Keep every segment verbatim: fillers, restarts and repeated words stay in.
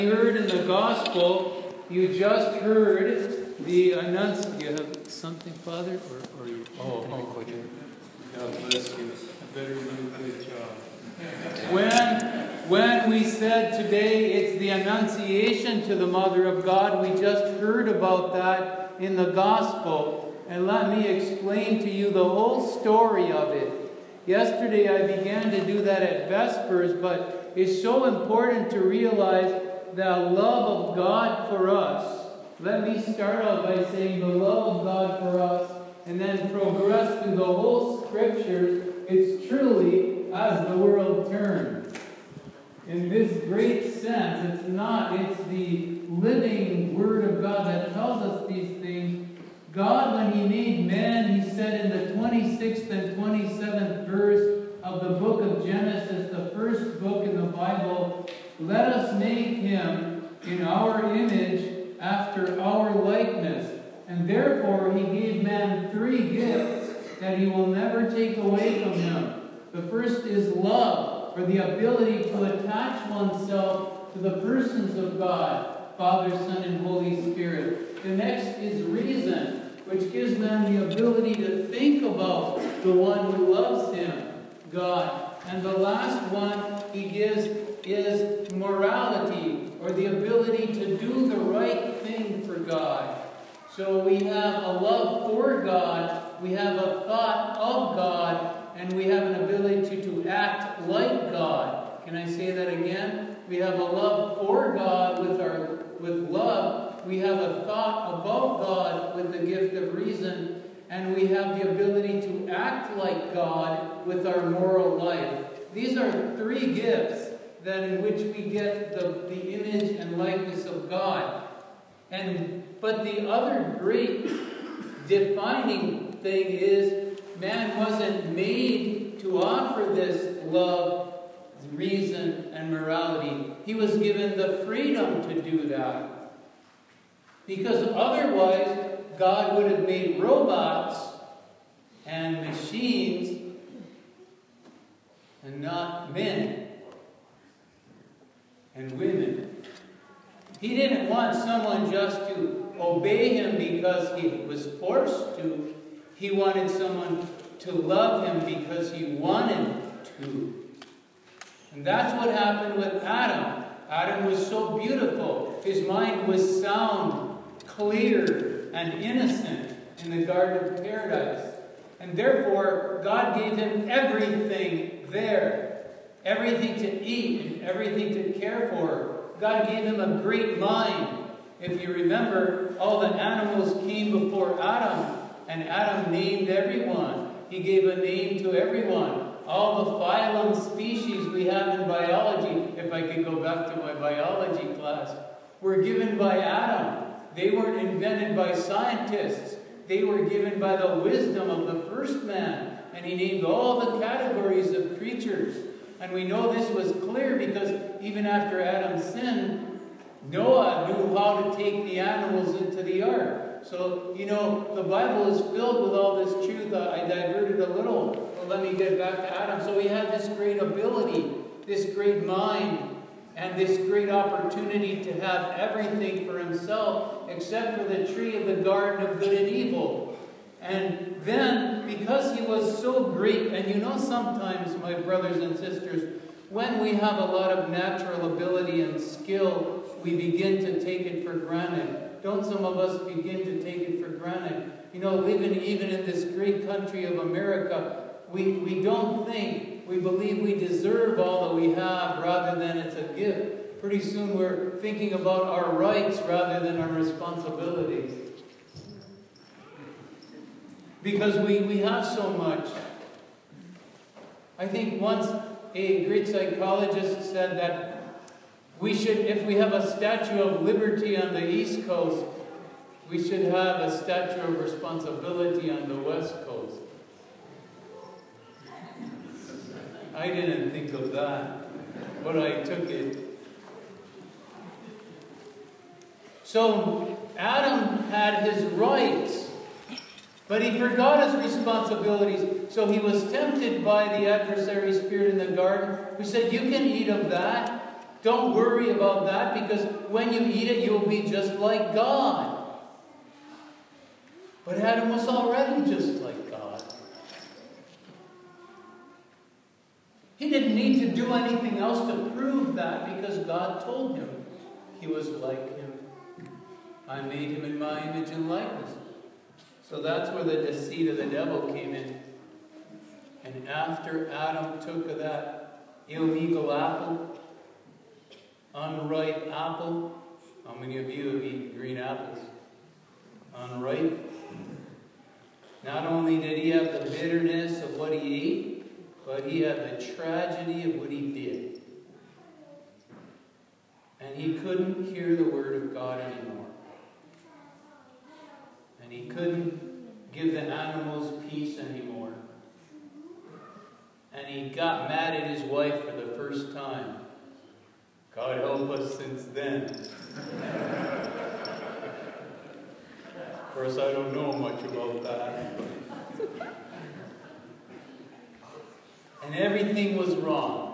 You heard in the gospel, you just heard the annunciation. Do you have something, Father? Or, or you, oh, oh, okay. God bless you. I better do a good job. When, when we said today it's the Annunciation to the Mother of God, we just heard about that in the gospel. And let me explain to you the whole story of it. Yesterday I began to do that at Vespers, but it's so important to realize the love of God for us. Let me start out by saying the love of God for us, and then progress through the whole Scriptures. It's truly as the world turns. In this great sense, it's not, it's the living Word of God that tells us these things. God, when He made man, He said in the twenty-sixth and twenty-seventh verse of the book of Genesis, the first book in the Bible, let us make him in our image after our likeness. And therefore He gave man three gifts that He will never take away from him. The first is love, or the ability to attach oneself to the persons of God, Father, Son, and Holy Spirit. The next is reason, which gives man the ability to think about the one who loves him, God. And the last one He gives is morality, or the ability to do the right thing for God. So we have a love for God, we have a thought of God, and we have an ability to act like God. Can I say that again? We have a love for God with our with love. We have a thought about God with the gift of reason, and we have the ability to act like God with our moral life. These are three gifts that in which we get the, the image and likeness of God. And but the other great defining thing is man wasn't made to offer this love, reason, and morality. He was given the freedom to do that. Because otherwise, God would have made robots and machines and not men and women. He didn't want someone just to obey Him because he was forced to. He wanted someone to love Him because he wanted to. And that's what happened with Adam. Adam was so beautiful. His mind was sound, clear, and innocent in the Garden of Paradise. And therefore, God gave him everything there. Everything to eat and everything to care for. God gave him a great mind. If you remember, all the animals came before Adam, and Adam named everyone. He gave a name to everyone. All the phylum species we have in biology, if I could go back to my biology class, were given by Adam. They weren't invented by scientists. They were given by the wisdom of the first man. And he named all the categories of creatures. And we know this was clear because even after Adam sinned, Noah knew how to take the animals into the ark. So, you know, the Bible is filled with all this truth. I diverted a little, but let me get back to Adam. So he had this great ability, this great mind, and this great opportunity to have everything for himself except for the tree of the garden of good and evil. And then, because he was so great, and you know sometimes, my brothers and sisters, when we have a lot of natural ability and skill, we begin to take it for granted. Don't some of us begin to take it for granted? You know, living even in this great country of America, we, we don't think, we believe we deserve all that we have rather than it's a gift. Pretty soon we're thinking about our rights rather than our responsibilities. Because we, we have so much. I think once a great psychologist said that we should, if we have a Statue of Liberty on the East Coast, we should have a Statue of Responsibility on the West Coast. I didn't think of that, but I took it. So Adam had his rights, but he forgot his responsibilities. So he was tempted by the adversary spirit in the garden, who said, "You can eat of that." Don't worry about that, because when you eat it, you'll be just like God. But Adam was already just like God. He didn't need to do anything else to prove that, because God told him he was like him. I made him in my image and likeness. So that's where the deceit of the devil came in. And after Adam took of that illegal apple, unripe apple, how many of you have eaten green apples? Unripe. Not only did he have the bitterness of what he ate, but he had the tragedy of what he did. And he couldn't hear the word of God anymore. And he couldn't give the animals peace anymore. And he got mad at his wife for the first time. God help us since then. Of course, I don't know much about that. And everything was wrong.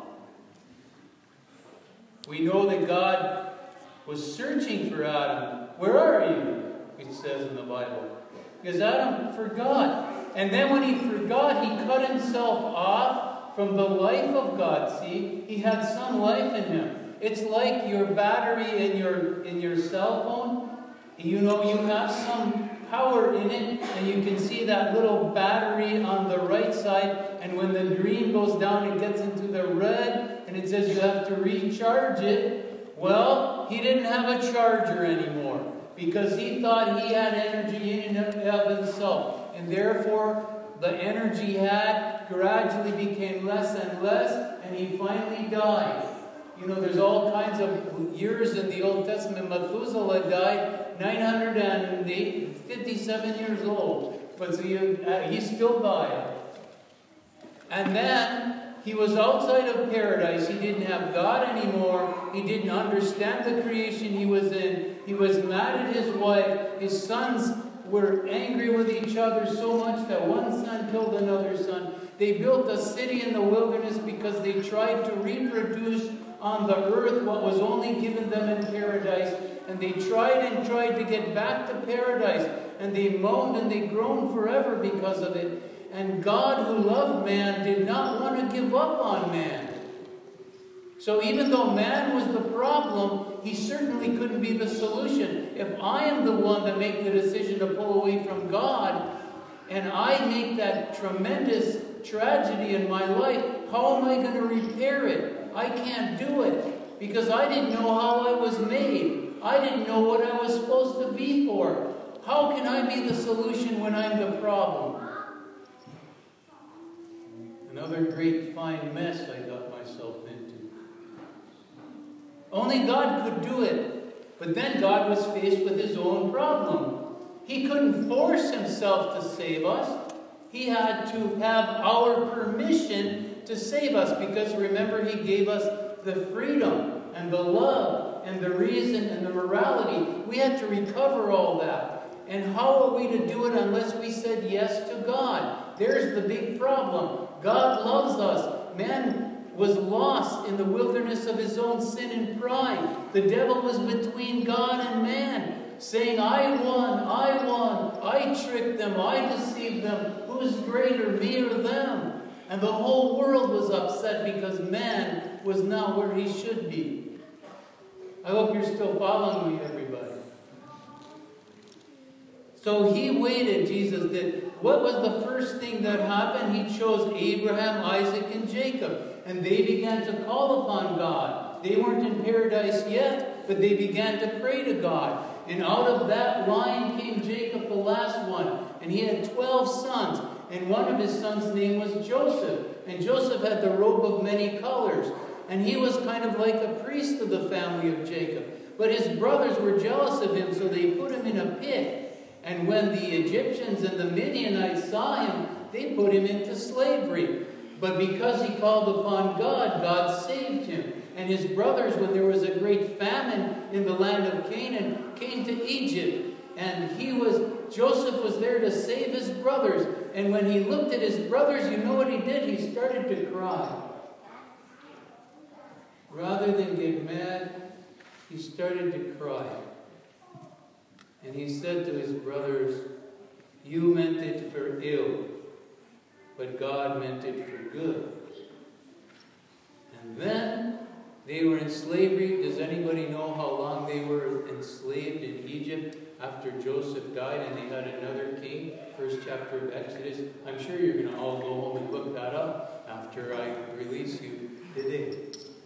We know that God was searching for Adam. Where are you? It says in the Bible. Because Adam forgot. And then when he forgot, he cut himself off from the life of God. See, he had some life in him. It's like your battery in your, in your cell phone. You know, you have some power in it, and you can see that little battery on the right side, and when the green goes down, it gets into the red, and it says you have to recharge it. Well, he didn't have a charger anymore, because he thought he had energy in and of himself, and therefore the energy he had gradually became less and less, and he finally died. You know, there's all kinds of years in the Old Testament. Methuselah died nine hundred fifty-seven years old. But so you, uh, he still died. And then he was outside of paradise. He didn't have God anymore. He didn't understand the creation he was in. He was mad at his wife. His sons were angry with each other so much that one son killed another son. They built a city in the wilderness because they tried to reproduce on the earth what was only given them in paradise. And they tried and tried to get back to paradise. And they moaned and they groaned forever because of it. And God, who loved man, did not want to give up on man. So even though man was the problem, he certainly couldn't be the solution. If I am the one that make the decision to pull away from God, and I make that tremendous tragedy in my life, how am I going to repair it? I can't do it, because I didn't know how I was made. I didn't know what I was supposed to be for. How can I be the solution when I'm the problem? Another great fine mess I got myself into. Only God could do it. But then God was faced with his own problem. He couldn't force himself to save us. He had to have our permission to save us, because remember, he gave us the freedom and the love and the reason and the morality. We had to recover all that. And how are we to do it unless we said yes to God? There's the big problem. God loves us. Man was lost in the wilderness of his own sin and pride. The devil was between God and man, saying, I won, I won, I tricked them, I deceived them. Who's greater, me or them? And the whole world was upset because man was not where he should be. I hope you're still following me, everybody. So he waited, Jesus did. What was the first thing that happened? He chose Abraham, Isaac, and Jacob. And they began to call upon God. They weren't in paradise yet, but they began to pray to God. And out of that line came Jacob, the last one. And he had twelve sons. And one of his sons' name was Joseph. And Joseph had the robe of many colors. And he was kind of like a priest of the family of Jacob. But his brothers were jealous of him, so they put him in a pit. And when the Egyptians and the Midianites saw him, they put him into slavery. But because he called upon God, God saved him. And his brothers, when there was a great famine in the land of Canaan, came to Egypt. And he was, Joseph was there to save his brothers. And when he looked at his brothers, you know what he did? He started to cry. rather than get mad, he started to cry. And he said to his brothers, "You meant it for ill, but God meant it for good." And then they were in slavery. Does anybody know how long they were enslaved in Egypt after Joseph died and they had another king? First chapter of Exodus. I'm sure you're going to all go home and look that up after I release you today.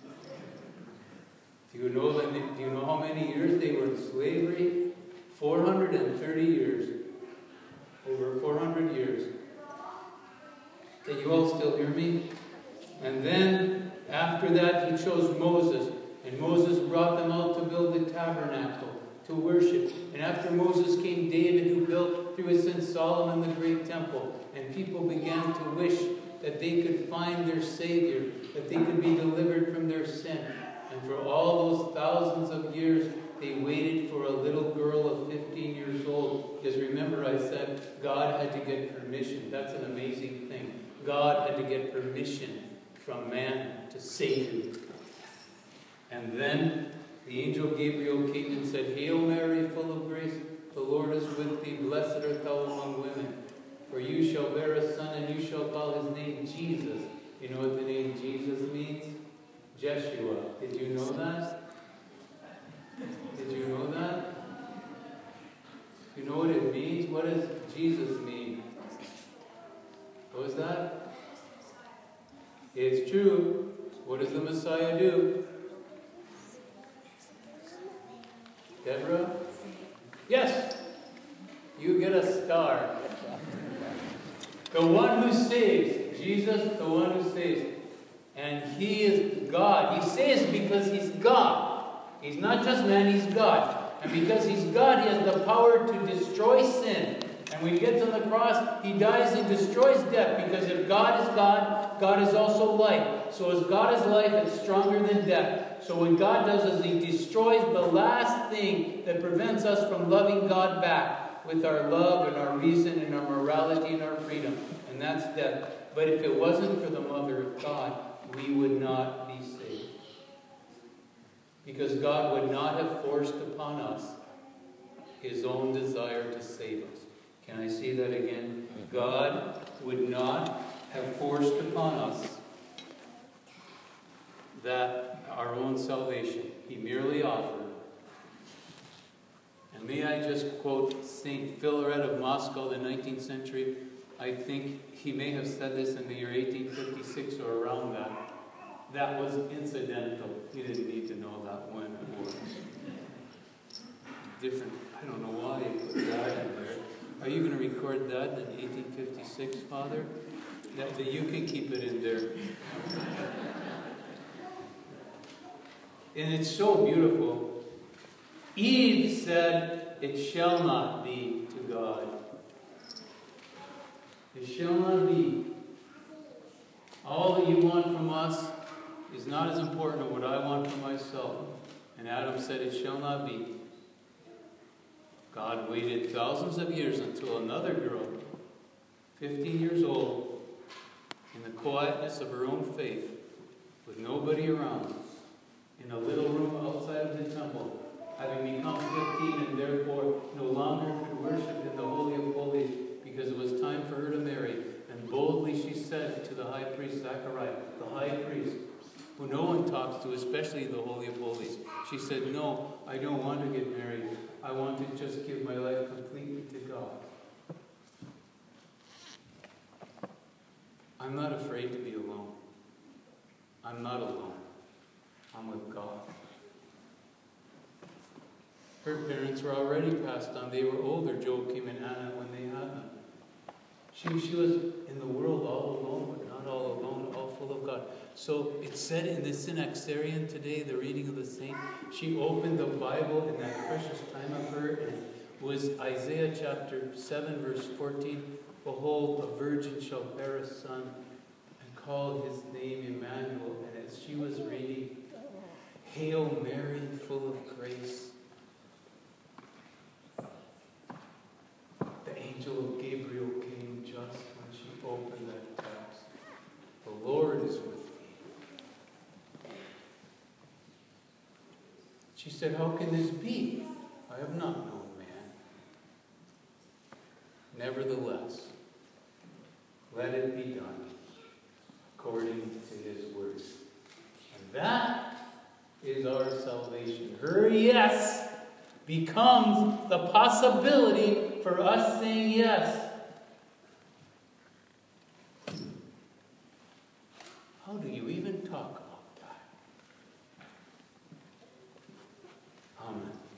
Do you know that? Do you know how many years they were in slavery? four hundred thirty years. Over four hundred years. Can you all still hear me? And then, after that, he chose Moses. And Moses brought them out to build the tabernacle, to worship. And after Moses came David, who built, through his son Solomon, the great temple. And people began to wish that they could find their Savior, that they could be delivered from their sin. And for all those thousands of years, they waited for a little girl of fifteen years old. Because remember, I said God had to get permission. That's an amazing thing. God had to get permission from man to save him. And then the angel Gabriel came and said, "Hail Mary, full of grace, the Lord is with thee. Blessed art thou among women. For you shall bear a son, and you shall call his name Jesus." You know what the name Jesus means? Jeshua. Did you know that? Did you know that? You know what it means? What does Jesus mean? What was that? It's true. What does the Messiah do? Deborah? Yes! You get a star. The one who saves. Jesus, the one who saves. And he is God. He saves because he's God. He's not just man, he's God. And because he's God, he has the power to destroy sin. And when he gets on the cross, he dies and destroys death. Because if God is God, God is also life. So as God is life, it's stronger than death. So what God does is he destroys the last thing that prevents us from loving God back with our love and our reason and our morality and our freedom. And that's death. But if it wasn't for the Mother of God, we would not be saved. Because God would not have forced upon us his own desire to save us. Can I say that again? God would not have forced upon us that our own salvation. He merely offered. And may I just quote Saint Philaret of Moscow, the nineteenth century. I think he may have said this in the year eighteen fifty-six or around that. That was incidental. You didn't need to know that when it was. Different. I don't know why you put that in there. Are you going to record that in eighteen fifty-six, Father? That, that you can keep it in there. And it's so beautiful. Eve said, "It shall not be," to God. It shall not be. All that you want from us is not as important as what I want for myself. And Adam said, "It shall not be." God waited thousands of years until another girl, fifteen years old, in the quietness of her own faith, with nobody around, in a little room outside of the temple, having become fifteen and therefore no longer could worship in the Holy of Holies because it was time for her to marry. And boldly she said to the high priest Zachariah, the high priest, who no one talks to, especially the Holy of Holies, she said, "No, I don't want to get married. I want to just give my life completely to God. I'm not afraid to be alone. I'm not alone. I'm with God." Her parents were already passed on. They were older, Joachim and Anna, when they had them. She, she was in the world all alone, but not all alone, all full of God. So it said in the Synaxarion today, the reading of the saint, she opened the Bible in that precious time of her, and it was Isaiah chapter seven, verse fourteen. "Behold, a virgin shall bear a son, and call his name Emmanuel." And as she was reading, "Hail Mary, full of grace," the angel of Gabriel came just when she opened that text. "The Lord is with me." said, how can this be? I have not known man. Nevertheless, let it be done according to his word. And that is our salvation. Her yes becomes the possibility for us saying yes. How do you even talk about that? Amen.